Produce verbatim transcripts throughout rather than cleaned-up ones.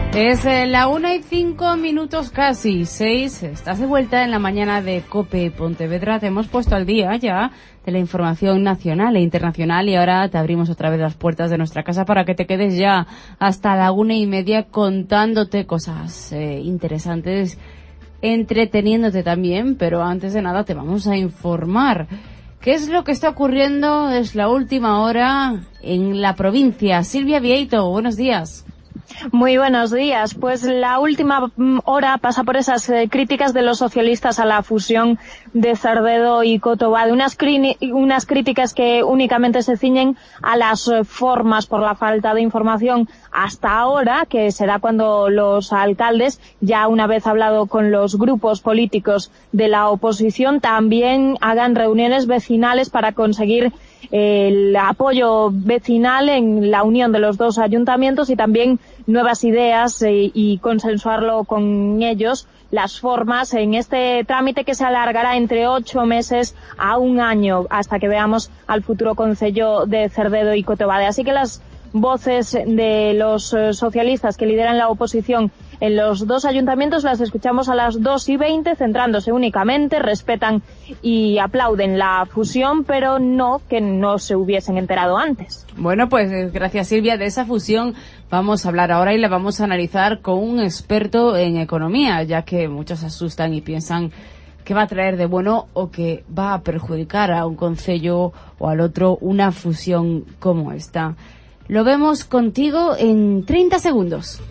Es eh, la una y cinco minutos casi, seis. Estás de vuelta en la mañana de COPE Pontevedra. Te hemos puesto al día ya de la información nacional e internacional y ahora te abrimos otra vez las puertas de nuestra casa para que te quedes ya hasta la una y media contándote cosas eh, interesantes, entreteniéndote también, pero antes de nada te vamos a informar. ¿Qué es lo que está ocurriendo? Es la última hora en la provincia. Silvia Vieito, buenos días. Muy buenos días. Pues la última hora pasa por esas eh, críticas de los socialistas a la fusión de Cerdedo y Cotobade. Unas, unas críticas que únicamente se ciñen a las eh, formas por la falta de información hasta ahora, que será cuando los alcaldes, ya una vez hablado con los grupos políticos de la oposición, también hagan reuniones vecinales para conseguir el apoyo vecinal en la unión de los dos ayuntamientos y también nuevas ideas eh, y consensuarlo con ellos las formas en este trámite que se alargará entre ocho meses a un año hasta que veamos al futuro concello de Cerdedo y Cotobade. Así que las voces de los eh, socialistas que lideran la oposición en los dos ayuntamientos las escuchamos a las dos y veinte, centrándose únicamente, respetan y aplauden la fusión, pero no que no se hubiesen enterado antes. Bueno, pues gracias Silvia, de esa fusión vamos a hablar ahora y la vamos a analizar con un experto en economía, ya que muchos se asustan y piensan que va a traer de bueno o que va a perjudicar a un concello o al otro una fusión como esta. Lo vemos contigo en treinta segundos.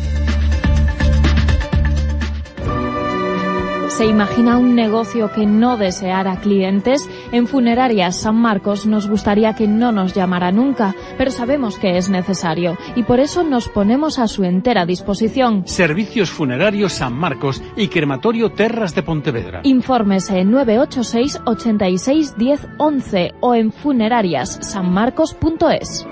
¿Se imagina un negocio que no deseara clientes? En Funerarias San Marcos nos gustaría que no nos llamara nunca, pero sabemos que es necesario y por eso nos ponemos a su entera disposición. Servicios Funerarios San Marcos y Crematorio Terras de Pontevedra. Informes en nueve ocho seis, ochenta y seis, diez, once o en funerarias san marcos punto es.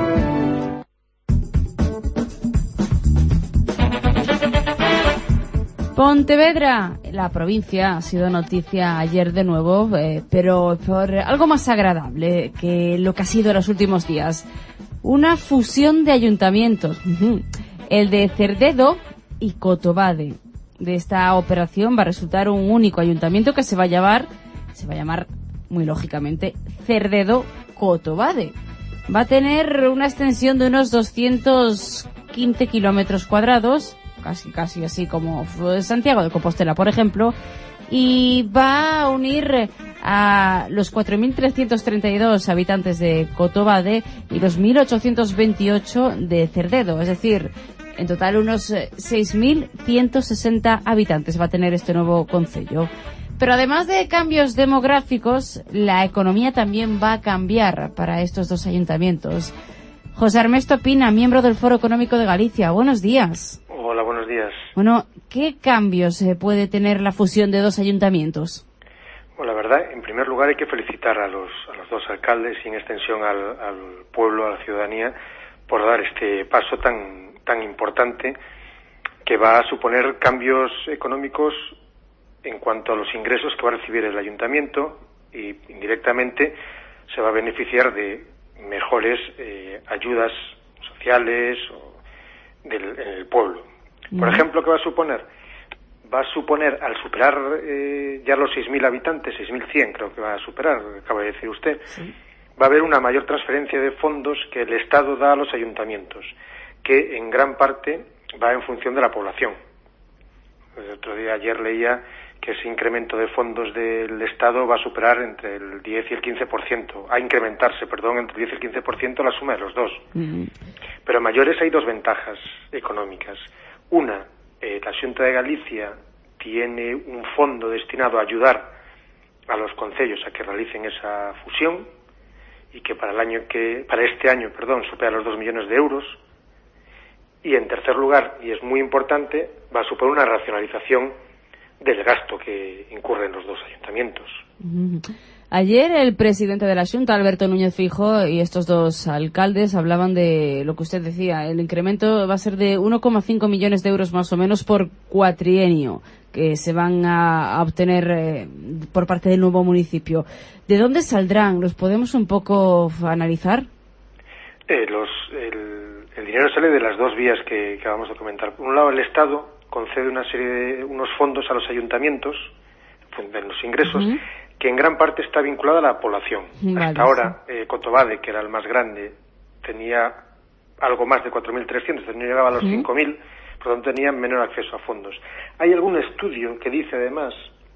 Pontevedra, la provincia, ha sido noticia ayer de nuevo, eh, pero por algo más agradable que lo que ha sido en los últimos días. Una fusión de ayuntamientos, el de Cerdedo y Cotobade. De esta operación va a resultar un único ayuntamiento que se va a llamar, se va a llamar muy lógicamente, Cerdedo Cotobade. Va a tener una extensión de unos doscientos quince kilómetros cuadrados, casi casi así como Santiago de Compostela, por ejemplo, y va a unir a los cuatro mil trescientos treinta y dos habitantes de Cotobade y los mil ochocientos veintiocho de Cerdedo, es decir, en total unos seis mil ciento sesenta habitantes va a tener este nuevo concello. Pero además de cambios demográficos, la economía también va a cambiar para estos dos ayuntamientos. José Ernesto Pina, miembro del Foro Económico de Galicia, buenos días. Hola, buenos días. Bueno, ¿qué cambios eh, puede tener la fusión de dos ayuntamientos? Bueno, la verdad, en primer lugar hay que felicitar a los, a los dos alcaldes y en extensión al, al pueblo, a la ciudadanía, por dar este paso tan, tan importante que va a suponer cambios económicos en cuanto a los ingresos que va a recibir el ayuntamiento y indirectamente se va a beneficiar de mejores eh, ayudas sociales o del, en el pueblo. Por ejemplo, ¿qué va a suponer? Va a suponer, al superar eh, ya los seis mil habitantes, seis mil cien creo que va a superar, acaba de decir usted, sí. Va a haber una mayor transferencia de fondos que el Estado da a los ayuntamientos, que en gran parte va en función de la población. El otro día, ayer leía que ese incremento de fondos del Estado va a superar entre el diez y el quince por ciento, a incrementarse, perdón, entre el diez y el quince por ciento la suma de los dos. Uh-huh. Pero mayores hay dos ventajas económicas. Una, eh, la Xunta de Galicia tiene un fondo destinado a ayudar a los concellos a que realicen esa fusión y que para el año que para este año, perdón, supera los dos millones de euros. Y en tercer lugar, y es muy importante, va a suponer una racionalización del gasto que incurren los dos ayuntamientos. Uh-huh. Ayer el presidente de la Xunta, Alberto Núñez Feijóo, y estos dos alcaldes hablaban de lo que usted decía. El incremento va a ser de uno coma cinco millones de euros más o menos por cuatrienio que se van a, a obtener eh, por parte del nuevo municipio. ¿De dónde saldrán? ¿Los podemos un poco analizar? Eh, los, el, el dinero sale de las dos vías que, que acabamos de comentar. Por un lado, el Estado concede una serie de unos fondos a los ayuntamientos, de los ingresos, uh-huh. que en gran parte está vinculada a la población. Vale, Hasta sí. ahora, eh, Cotobade, que era el más grande, tenía algo más de cuatro mil trescientos, no llegaba a los uh-huh. cinco mil, por lo tanto tenía menor acceso a fondos. Hay algún estudio que dice además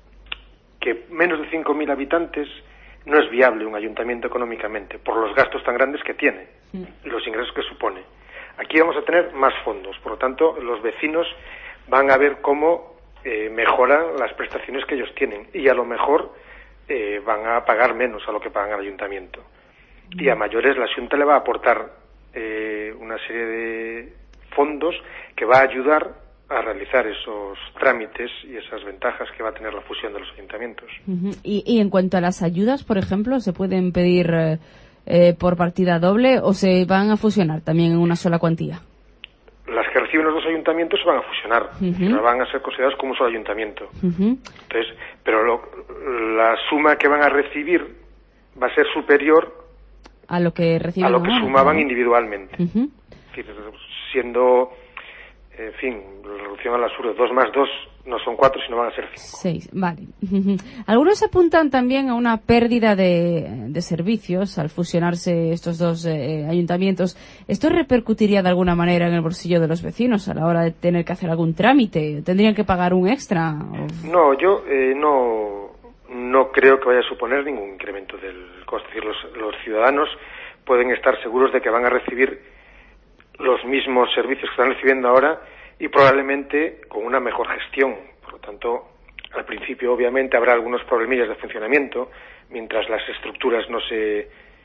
que menos de cinco mil habitantes no es viable un ayuntamiento económicamente, por los gastos tan grandes que tiene uh-huh. y los ingresos que supone. Aquí vamos a tener más fondos, por lo tanto los vecinos van a ver cómo eh, mejoran las prestaciones que ellos tienen y a lo mejor eh, van a pagar menos a lo que pagan al ayuntamiento. Uh-huh. Y a mayores la Xunta le va a aportar eh, una serie de fondos que va a ayudar a realizar esos trámites y esas ventajas que va a tener la fusión de los ayuntamientos. Uh-huh. y, y en cuanto a las ayudas, por ejemplo, ¿se pueden pedir eh, eh, por partida doble o se van a fusionar también en una sola cuantía? Las que reciben los dos ayuntamientos se van a fusionar, uh-huh. van a ser considerados como un solo ayuntamiento. Uh-huh. Entonces, pero lo, la suma que van a recibir va a ser superior a lo que reciben a lo que ahora, sumaban ¿no? individualmente. Uh-huh. Es decir, siendo, en fin, la reducción al absurdo, dos más dos no son cuatro, sino van a ser cinco. Seis, vale. Algunos apuntan también a una pérdida de, de servicios al fusionarse estos dos eh, ayuntamientos. ¿Esto repercutiría de alguna manera en el bolsillo de los vecinos a la hora de tener que hacer algún trámite? ¿Tendrían que pagar un extra? No, yo eh, no, no creo que vaya a suponer ningún incremento del coste. Es decir, los, los ciudadanos pueden estar seguros de que van a recibir los mismos servicios que están recibiendo ahora y probablemente con una mejor gestión. Por lo tanto, al principio obviamente habrá algunos problemillas de funcionamiento mientras las estructuras no se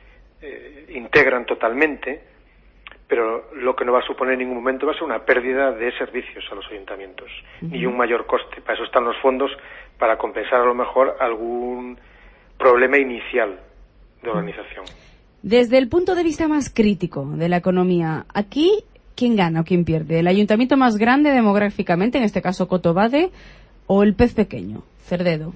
eh, integran totalmente, pero lo que no va a suponer en ningún momento va a ser una pérdida de servicios a los ayuntamientos, uh-huh. ni un mayor coste. Para eso están los fondos, para compensar a lo mejor algún problema inicial de organización. Desde el punto de vista más crítico de la economía, aquí, ¿quién gana o quién pierde? ¿El ayuntamiento más grande demográficamente, en este caso Cotobade, o el pez pequeño, Cerdedo?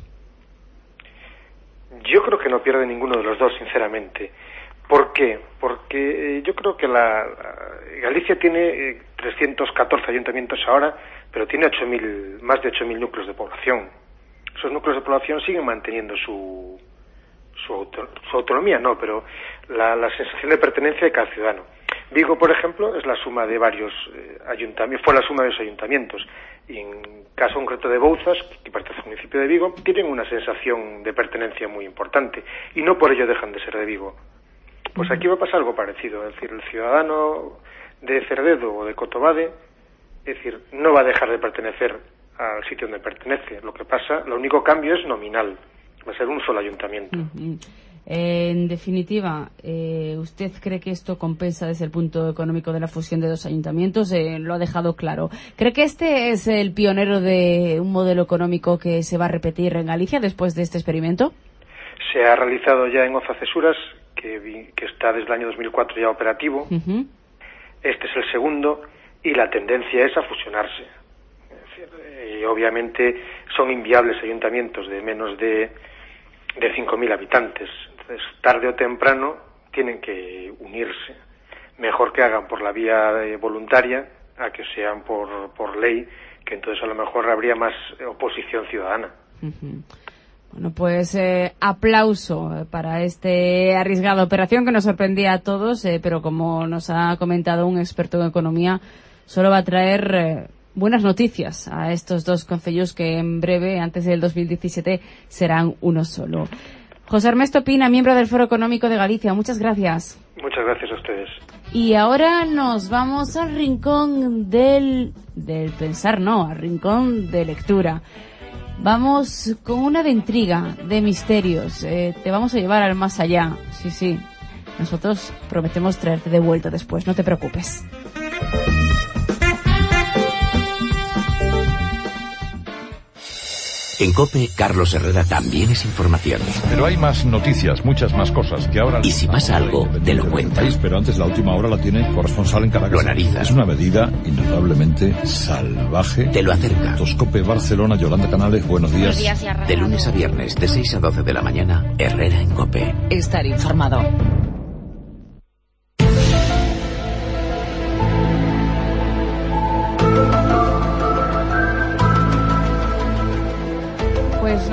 Yo creo que no pierde ninguno de los dos, sinceramente. ¿Por qué? Porque eh, yo creo que la, la Galicia tiene eh, trescientos catorce ayuntamientos ahora, pero tiene ocho mil, más de ocho mil núcleos de población. Esos núcleos de población siguen manteniendo su su, auto, su autonomía, no, pero la, la sensación de pertenencia de cada ciudadano. Vigo, por ejemplo, es la suma de varios eh, ayuntamientos, fue la suma de los ayuntamientos. Y en caso concreto de Bouzas, que pertenece al municipio de Vigo, tienen una sensación de pertenencia muy importante y no por ello dejan de ser de Vigo. Pues aquí va a pasar algo parecido, es decir, el ciudadano de Cerdedo o de Cotobade, es decir, no va a dejar de pertenecer al sitio donde pertenece. Lo que pasa, lo único cambio es nominal, va a ser un solo ayuntamiento. Uh-huh. Eh, en definitiva, eh, ¿usted cree que esto compensa desde el punto económico de la fusión de dos ayuntamientos? Eh, lo ha dejado claro. ¿Cree que este es el pionero de un modelo económico que se va a repetir en Galicia después de este experimento? Se ha realizado ya en Oza Cesuras, que, vi, que está desde el año dos mil cuatro ya operativo. Uh-huh. Este es el segundo y la tendencia es a fusionarse. Es decir, y obviamente son inviables ayuntamientos de menos de, de cinco mil habitantes. Entonces, tarde o temprano tienen que unirse. Mejor que hagan por la vía voluntaria a que sean por, por ley, que entonces a lo mejor habría más oposición ciudadana. Uh-huh. Bueno, pues eh, aplauso para esta arriesgada operación que nos sorprendía a todos, eh, pero como nos ha comentado un experto en economía, solo va a traer eh, buenas noticias a estos dos concellos que en breve, antes del dos mil diecisiete, serán uno solo. José Ernesto Pina, miembro del Foro Económico de Galicia, muchas gracias. Muchas gracias a ustedes. Y ahora nos vamos al rincón del, del pensar, no, al rincón de lectura. Vamos con una de intriga, de misterios. Eh, te vamos a llevar al más allá. Sí, sí. Nosotros prometemos traerte de vuelta después, no te preocupes. En COPE, Carlos Herrera también es información. Pero hay más noticias, muchas más cosas que ahora... Y si pasa algo, te lo cuenta. Pero antes la última hora la tiene corresponsal en Caracas. Lo analiza. Es una medida indudablemente salvaje. Te lo acerca. COPE Barcelona, Yolanda Canales, buenos días. Buenos días, de lunes a viernes, de seis a doce de la mañana, Herrera en COPE. Estar informado.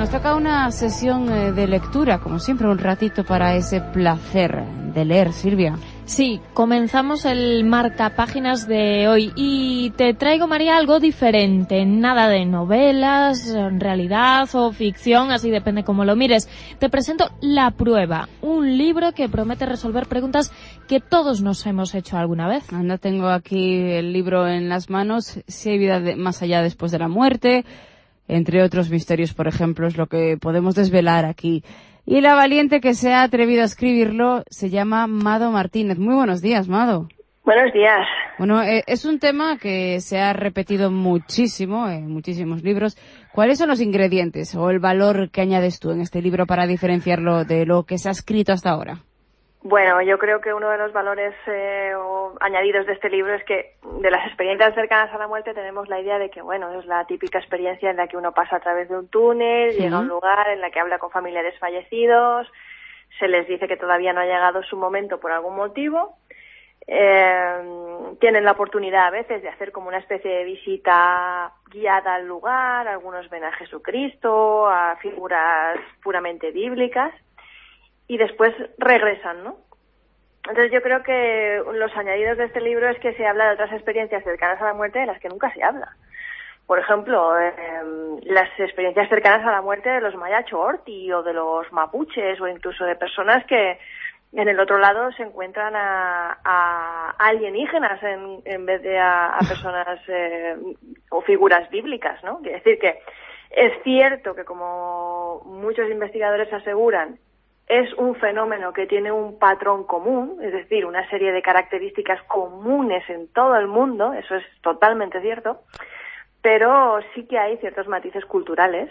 nos toca una sesión eh, de lectura, como siempre, un ratito para ese placer de leer, Silvia. Sí, comenzamos el marcapáginas de hoy y te traigo, María, algo diferente. Nada de novelas, realidad o ficción, así depende cómo lo mires. Te presento La Prueba, un libro que promete resolver preguntas que todos nos hemos hecho alguna vez. Anda, tengo aquí el libro en las manos. Si hay vida de, más allá después de la muerte, entre otros misterios, por ejemplo, es lo que podemos desvelar aquí. Y la valiente que se ha atrevido a escribirlo se llama Mado Martínez. Muy buenos días, Mado. Buenos días. Bueno, eh, es un tema que se ha repetido muchísimo en muchísimos libros. ¿Cuáles son los ingredientes o el valor que añades tú en este libro para diferenciarlo de lo que se ha escrito hasta ahora? Bueno, yo creo que uno de los valores eh, o añadidos de este libro es que de las experiencias cercanas a la muerte tenemos la idea de que, bueno, es la típica experiencia en la que uno pasa a través de un túnel, sí. llega a un lugar en la que habla con familiares fallecidos, se les dice que todavía no ha llegado su momento por algún motivo, eh, tienen la oportunidad a veces de hacer como una especie de visita guiada al lugar, algunos ven a Jesucristo, a figuras puramente bíblicas, y después regresan, ¿no? Entonces yo creo que los añadidos de este libro es que se habla de otras experiencias cercanas a la muerte de las que nunca se habla. Por ejemplo, eh, las experiencias cercanas a la muerte de los maya Chorti o de los mapuches o incluso de personas que en el otro lado se encuentran a, a alienígenas en, en vez de a, a personas eh, o figuras bíblicas, ¿no? Quiere decir que es cierto que, como muchos investigadores aseguran, es un fenómeno que tiene un patrón común, es decir, una serie de características comunes en todo el mundo, eso es totalmente cierto, pero sí que hay ciertos matices culturales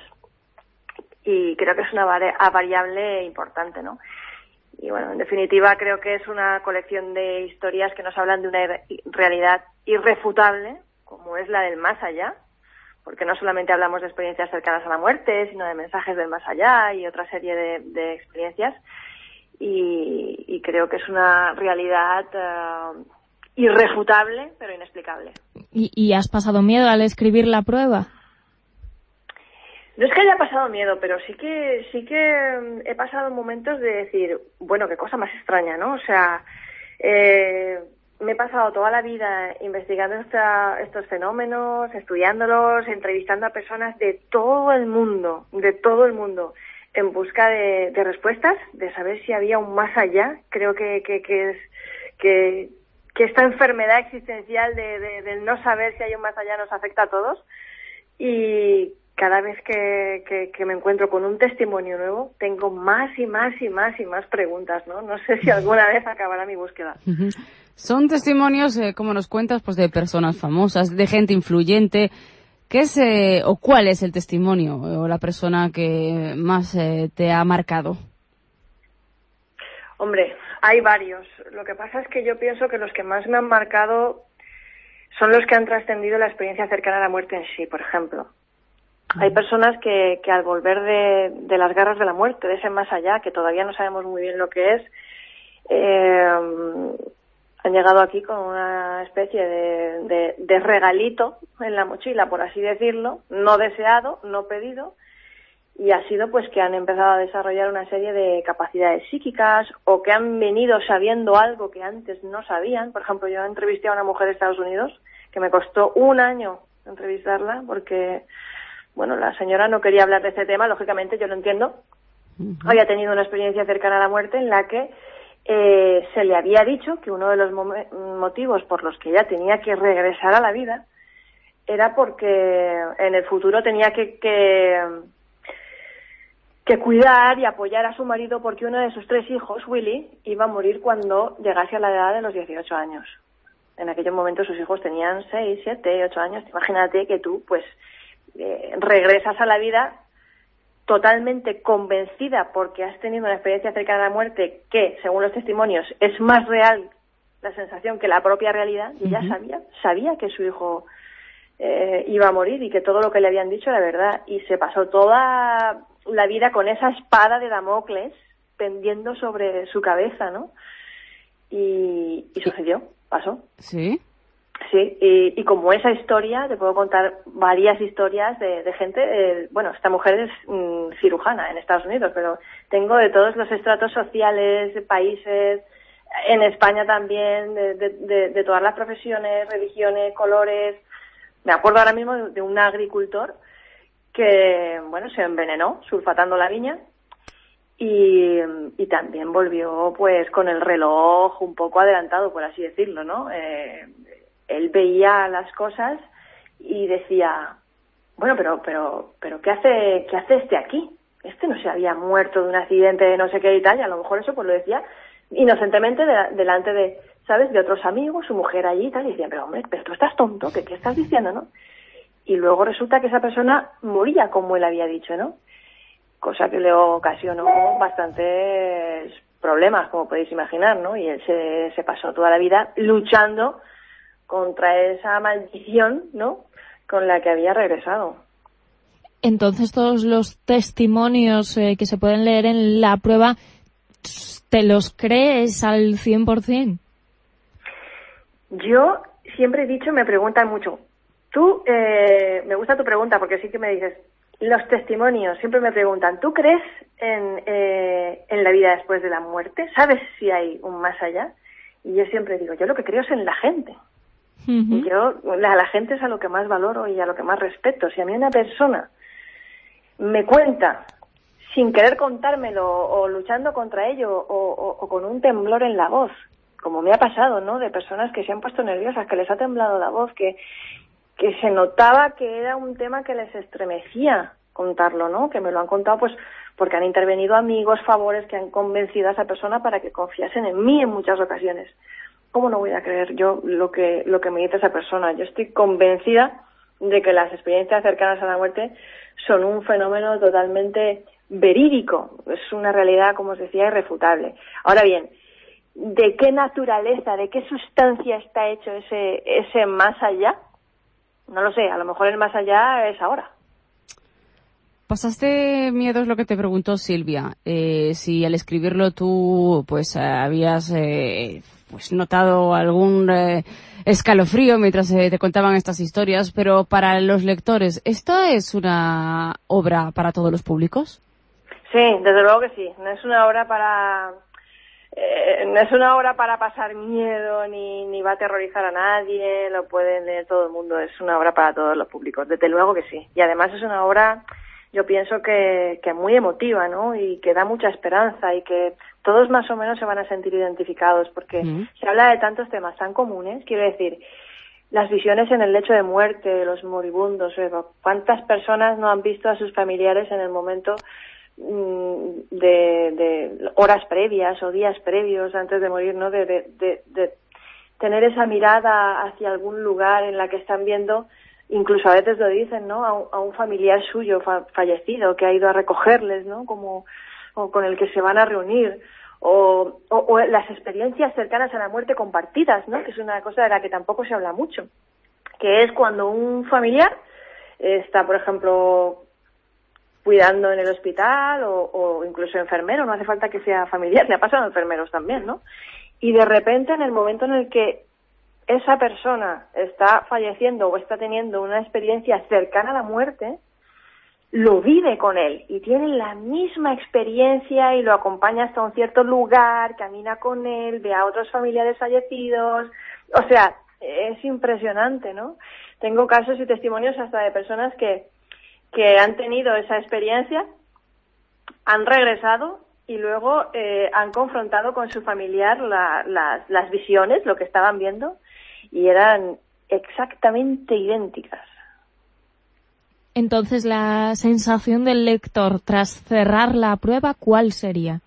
y creo que es una variable importante, ¿no? Y bueno, en definitiva creo que es una colección de historias que nos hablan de una realidad irrefutable, como es la del más allá, porque no solamente hablamos de experiencias cercanas a la muerte, sino de mensajes del más allá y otra serie de, de experiencias. Y, y creo que es una realidad uh, irrefutable, pero inexplicable. ¿Y, ¿Y has pasado miedo al escribir La Prueba? No es que haya pasado miedo, pero sí que sí que he pasado momentos de decir, bueno, qué cosa más extraña, ¿no? O sea, eh, me he pasado toda la vida investigando esta, estos fenómenos, estudiándolos, entrevistando a personas de todo el mundo, de todo el mundo, en busca de, de respuestas, de saber si había un más allá. Creo que, que, que es que, que esta enfermedad existencial de, de, de no saber si hay un más allá nos afecta a todos. Y cada vez que, que, que me encuentro con un testimonio nuevo, tengo más y más y más y más preguntas, ¿no? No sé si alguna vez acabará mi búsqueda. Son testimonios, eh, como nos cuentas, pues de personas famosas, de gente influyente. ¿Qué es eh, o cuál es el testimonio o la persona que más eh, te ha marcado? Hombre, hay varios. Lo que pasa es que yo pienso que los que más me han marcado son los que han trascendido la experiencia cercana a la muerte en sí, por ejemplo. Hay personas que, que al volver de, de las garras de la muerte, de ese más allá, que todavía no sabemos muy bien lo que es, eh, han llegado aquí con una especie de, de, de regalito en la mochila, por así decirlo, no deseado, no pedido, y ha sido pues que han empezado a desarrollar una serie de capacidades psíquicas o que han venido sabiendo algo que antes no sabían. Por ejemplo, yo entrevisté a una mujer de Estados Unidos que me costó un año entrevistarla porque, bueno, la señora no quería hablar de este tema, lógicamente yo lo entiendo. Uh-huh. Había tenido una experiencia cercana a la muerte en la que Eh, se le había dicho que uno de los mo- motivos por los que ella tenía que regresar a la vida era porque en el futuro tenía que, que, que cuidar y apoyar a su marido porque uno de sus tres hijos, Willy, iba a morir cuando llegase a la edad de los dieciocho años. En aquellos momentos sus hijos tenían seis, siete, ocho años. Imagínate que tú pues eh, regresas a la vida totalmente convencida porque has tenido una experiencia cercana a la muerte que, según los testimonios, es más real la sensación que la propia realidad, y ella uh-huh. sabía, sabía que su hijo eh, iba a morir y que todo lo que le habían dicho era verdad, y se pasó toda la vida con esa espada de Damocles pendiendo sobre su cabeza, ¿no? Y, y sucedió, pasó. ¿Sí? Sí, y, y como esa historia, te puedo contar varias historias de, de gente, eh, bueno, esta mujer es mm, cirujana en Estados Unidos, pero tengo de todos los estratos sociales, países, en España también, de, de, de, de todas las profesiones, religiones, colores. Me acuerdo ahora mismo de, de un agricultor que, bueno, se envenenó sulfatando la viña y, y también volvió, pues, con el reloj un poco adelantado, por así decirlo, ¿no? Eh, él veía las cosas y decía, bueno, pero, pero, pero, ¿qué hace, qué hace este aquí? Este no se había muerto de un accidente de no sé qué y tal, y a lo mejor eso pues lo decía inocentemente de, delante de, ¿sabes?, de otros amigos, su mujer allí y tal, y decían, pero hombre, pero tú estás tonto, ¿qué, qué estás diciendo, no? Y luego resulta que esa persona moría como él había dicho, ¿no? Cosa que le ocasionó bastantes problemas, como podéis imaginar, ¿no? Y él se, se pasó toda la vida luchando contra esa maldición, ¿no?, con la que había regresado. Entonces, todos los testimonios eh, que se pueden leer en la prueba, ¿te los crees al cien por ciento? Yo siempre he dicho, me preguntan mucho, tú, eh, me gusta tu pregunta porque sí que me dices, los testimonios, siempre me preguntan, ¿tú crees en, eh, en la vida después de la muerte? ¿Sabes si hay un más allá? Y yo siempre digo, yo lo que creo es en la gente. Uh-huh. Y yo, la, la gente es a lo que más valoro y a lo que más respeto. Si a mí una persona me cuenta, sin querer contármelo, o luchando contra ello, o, o, o con un temblor en la voz, como me ha pasado, ¿no?, de personas que se han puesto nerviosas, que les ha temblado la voz, que, que se notaba que era un tema que les estremecía contarlo, ¿no?, que me lo han contado pues porque han intervenido amigos, favores, que han convencido a esa persona para que confiasen en mí en muchas ocasiones. ¿Cómo no voy a creer yo lo que lo que me dice esa persona? Yo estoy convencida de que las experiencias cercanas a la muerte son un fenómeno totalmente verídico. Es una realidad, como os decía, irrefutable. Ahora bien, ¿de qué naturaleza, de qué sustancia está hecho ese ese más allá? No lo sé, a lo mejor el más allá es ahora. ¿Pasaste miedo? Es lo que te preguntó Silvia. Eh, si al escribirlo tú pues eh, habías eh, pues notado algún eh, escalofrío mientras eh, te contaban estas historias, pero para los lectores, ¿esto es una obra para todos los públicos? Sí, desde luego que sí. No es una obra para eh, no es una obra para pasar miedo ni ni va a aterrorizar a nadie. Lo puede leer todo el mundo. Es una obra para todos los públicos. Desde luego que sí. Y además es una obra, yo pienso que, que muy emotiva, ¿no? Y que da mucha esperanza y que todos más o menos se van a sentir identificados porque mm. se habla de tantos temas tan comunes. Quiero decir, las visiones en el lecho de muerte, los moribundos, ¿cuántas personas no han visto a sus familiares en el momento de, de horas previas o días previos antes de morir, ¿no? De, de, de, de tener esa mirada hacia algún lugar en la que están viendo, incluso a veces lo dicen, ¿no? A un, a un familiar suyo fa, fallecido que ha ido a recogerles, ¿no? Como o con el que se van a reunir, o, o, o las experiencias cercanas a la muerte compartidas, ¿no? Que es una cosa de la que tampoco se habla mucho, que es cuando un familiar está, por ejemplo, cuidando en el hospital o, o incluso enfermero, no hace falta que sea familiar, le ha pasado a enfermeros también, ¿no? Y de repente, en el momento en el que esa persona está falleciendo o está teniendo una experiencia cercana a la muerte, lo vive con él y tiene la misma experiencia y lo acompaña hasta un cierto lugar, camina con él, ve a otros familiares fallecidos. O sea, es impresionante, ¿no? Tengo casos y testimonios hasta de personas que, que han tenido esa experiencia, han regresado y luego eh, han confrontado con su familiar la, las, las visiones, lo que estaban viendo, y eran exactamente idénticas. Entonces, la sensación del lector tras cerrar la prueba, ¿cuál sería?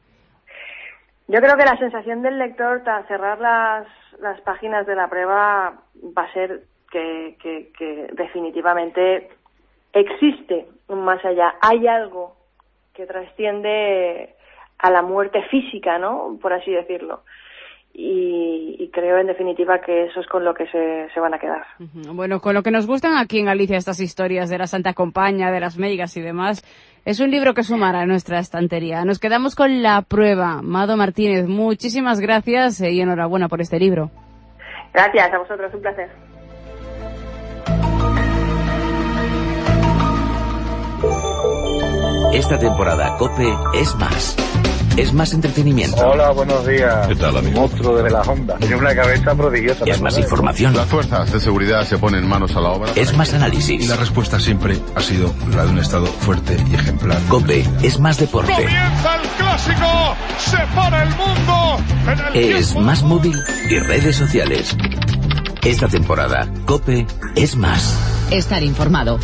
Yo creo que la sensación del lector tras cerrar las, las páginas de la prueba va a ser que, que, que definitivamente existe un más allá. Hay algo que trasciende a la muerte física, ¿no? Por así decirlo. Y, y creo en definitiva que eso es con lo que se, se van a quedar. Bueno, con lo que nos gustan aquí en Galicia estas historias de la Santa Compaña, de las meigas y demás, es un libro que sumará a nuestra estantería. Nos quedamos con La Prueba. Mado Martínez, muchísimas gracias y enhorabuena por este libro. Gracias, a vosotros, un placer. Esta temporada COPE es más. Es más entretenimiento. Hola, buenos días. ¿Qué tal, amigo? Monstruo de las ondas. Tiene una cabeza prodigiosa. Es más información. Las fuerzas de seguridad se ponen manos a la obra. Es más análisis. Y la respuesta siempre ha sido la de un Estado fuerte y ejemplar. COPE es más deporte. ¡Comienza el clásico! ¡Se para el mundo! En el Es más móvil y redes sociales. Esta temporada, COPE es más. Estar informado.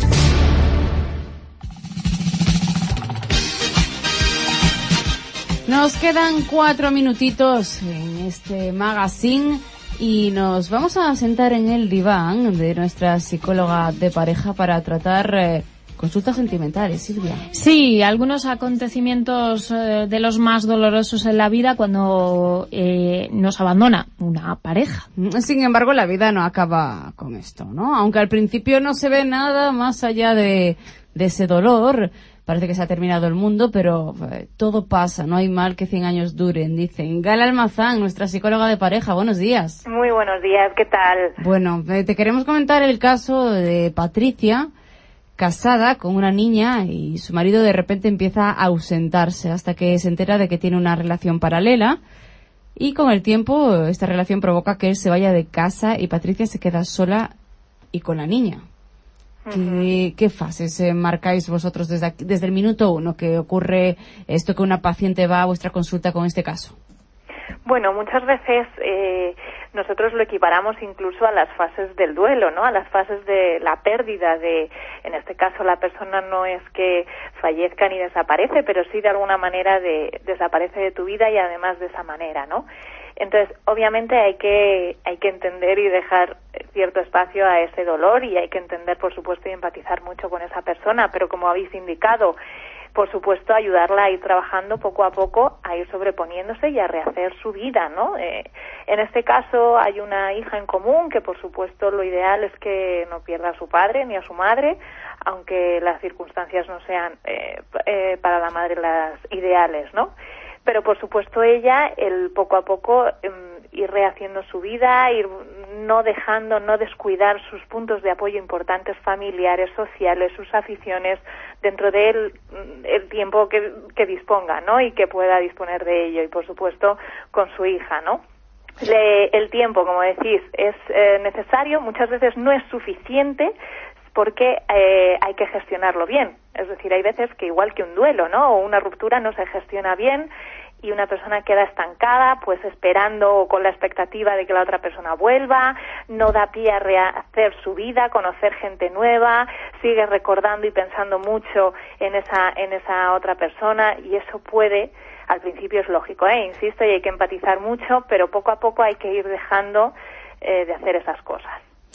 Nos quedan cuatro minutitos en este magazine y nos vamos a sentar en el diván de nuestra psicóloga de pareja para tratar eh, consultas sentimentales, Silvia. Sí, algunos acontecimientos eh, de los más dolorosos en la vida cuando eh, nos abandona una pareja. Sin embargo, la vida no acaba con esto, ¿no? Aunque al principio no se ve nada más allá de, de ese dolor. Parece que se ha terminado el mundo, pero eh, todo pasa, no hay mal que cien años duren, dicen. Gala Almazán, nuestra psicóloga de pareja, buenos días. Muy buenos días, ¿qué tal? Bueno, eh, te queremos comentar el caso de Patricia, casada con una niña, y su marido de repente empieza a ausentarse hasta que se entera de que tiene una relación paralela, y con el tiempo esta relación provoca que él se vaya de casa y Patricia se queda sola y con la niña. ¿Qué, ¿Qué fases eh, marcáis vosotros desde, aquí, desde el minuto uno que ocurre esto, que una paciente va a vuestra consulta con este caso? Bueno, muchas veces eh, nosotros lo equiparamos incluso a las fases del duelo, ¿no? A las fases de la pérdida de, en este caso la persona no es que fallezca ni desaparece, pero sí de alguna manera de, desaparece de tu vida y además de esa manera, ¿no? Entonces, obviamente hay que hay que entender y dejar cierto espacio a ese dolor y hay que entender, por supuesto, y empatizar mucho con esa persona, pero como habéis indicado, por supuesto, ayudarla a ir trabajando poco a poco, a ir sobreponiéndose y a rehacer su vida, ¿no? Eh, en este caso hay una hija en común que, por supuesto, lo ideal es que no pierda a su padre ni a su madre, aunque las circunstancias no sean eh, eh, para la madre las ideales, ¿no? Pero, por supuesto, ella, el poco a poco, eh, ir rehaciendo su vida, ir no dejando, no descuidar sus puntos de apoyo importantes, familiares, sociales, sus aficiones, dentro del el tiempo que, que disponga, ¿no? Y que pueda disponer de ello. Y, por supuesto, con su hija, ¿no? Le, el tiempo, como decís, es eh, necesario, muchas veces no es suficiente, porque eh, hay que gestionarlo bien. Es decir, hay veces que igual que un duelo, ¿no? O una ruptura no se gestiona bien y una persona queda estancada, pues esperando o con la expectativa de que la otra persona vuelva, no da pie a rehacer su vida, conocer gente nueva, sigue recordando y pensando mucho en esa, en esa otra persona y eso puede, al principio es lógico, ¿eh? Insisto, y hay que empatizar mucho, pero poco a poco hay que ir dejando eh, de hacer esas cosas.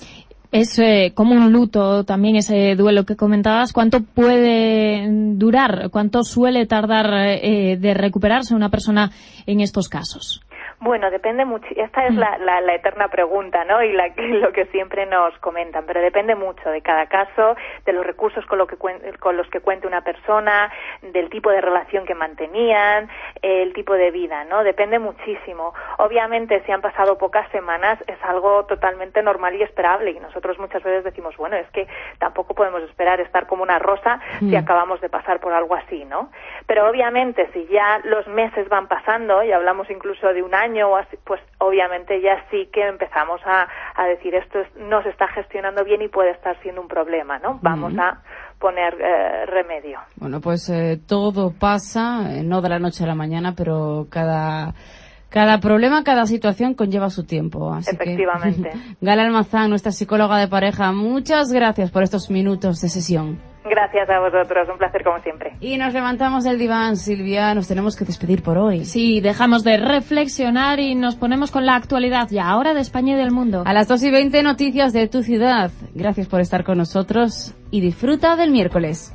Es eh, como un luto también ese duelo que comentabas. ¿Cuánto puede durar? ¿Cuánto suele tardar eh, de recuperarse una persona en estos casos? Bueno, depende mucho. Esta es la, la, la eterna pregunta, ¿no? Y la, lo que siempre nos comentan. Pero depende mucho de cada caso, de los recursos con, lo que, con los que cuente una persona, del tipo de relación que mantenían, el tipo de vida, ¿no? Depende muchísimo. Obviamente, si han pasado pocas semanas, es algo totalmente normal y esperable. Y nosotros muchas veces decimos, bueno, es que tampoco podemos esperar estar como una rosa mm. si acabamos de pasar por algo así, ¿no? Pero obviamente, si ya los meses van pasando, y hablamos incluso de un año, o así, pues obviamente ya sí que empezamos a, a decir esto es, no se está gestionando bien y puede estar siendo un problema, ¿no? Vamos mm. a poner eh, remedio. Bueno, pues eh, todo pasa, eh, no de la noche a la mañana, pero cada cada problema, cada situación conlleva su tiempo. Así Efectivamente. Que, Gala Almazán, nuestra psicóloga de pareja, muchas gracias por estos minutos de sesión. Gracias a vosotros, un placer como siempre. Y nos levantamos del diván, Silvia, nos tenemos que despedir por hoy. Sí, dejamos de reflexionar y nos ponemos con la actualidad ya ahora de España y del mundo. A las dos y veinte, noticias de tu ciudad. Gracias por estar con nosotros y disfruta del miércoles.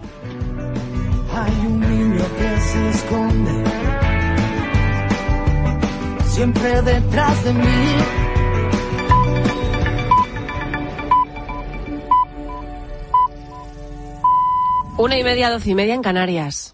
Hay un niño que se esconde siempre detrás de mí. Una y media, doce y media en Canarias.